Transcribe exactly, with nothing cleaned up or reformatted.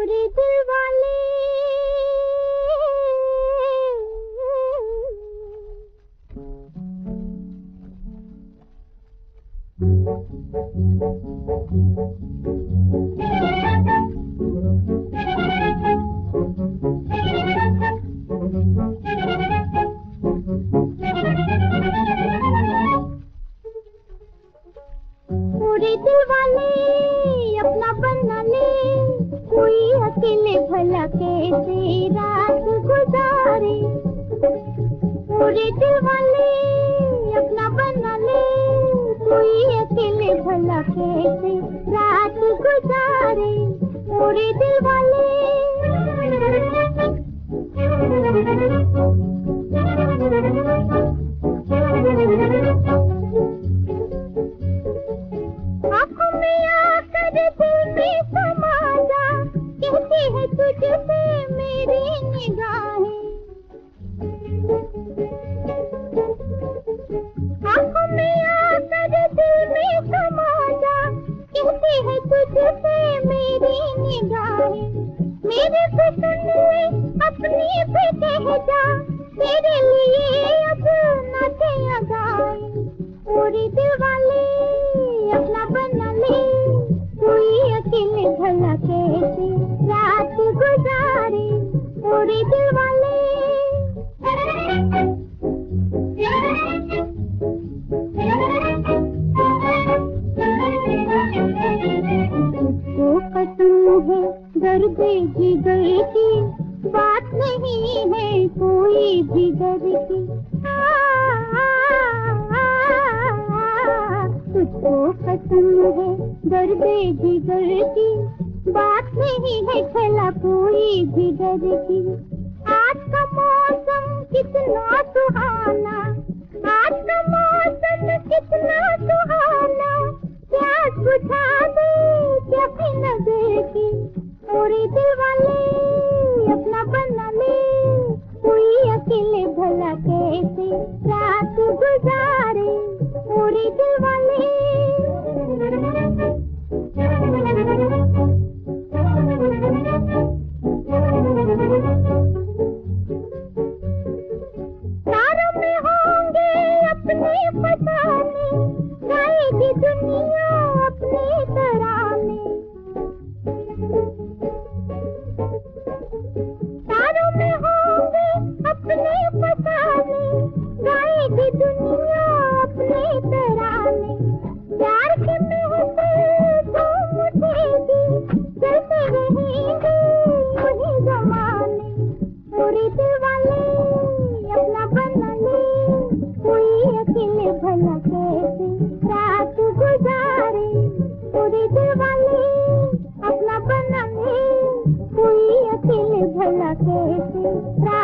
पूरे दिल वाले पूरे दिल वाले अपना बना ले, कोई अकेले भला कैसे रात गुजारे। पूरे दिल वाले अपना बना ले, कोई अकेले भला कैसे रात गुजारे। पूरे दिल वाले आँखों में आकर दिल में समा जा, कहती है तुझसे मेरी निगाहें। आँखों में आकर दिल में समा जा, कहती है तुझसे मेरी निगाहें। मेरे से सुन ले अपनी पे कह जा, तेरे लिए अब नाचे गाए। पूरे दिल वाले अपना बना ले, कोई अकेले भला कैसे रात गुजारे। पूरे दिल वाले वो कसम है दर्द जिगर की, बात नहीं है कोई भी डर की। तुझको कसम है दर्द जिगर की, बात नहीं है खला कोई भी डर की। आज का मौसम कितना सुहाना, आज का मौसम कितना सुहाना, प्यास बुझा दे अपनी नजर की। पूरे दिल वाले अपना बना ले, कोई अकेले भला कैसे रात गुजारे। पूरे दिल वाले तारों में होंगे अपने फसाने, गाएगी दुनिया अपने तराने। तारों में होंगे अपने फसाने, गाएगी दुनिया अपने तराने। प्यार के महफिल घूम उठेगी, चलते रहेंगे वही ज़माने। पूरे दिल वाले अपना बना ले, कोई अकेले भला कैसे रात गुजारे। पूरे दिल वाले अपना बना ले, कोई अकेले भला कैसे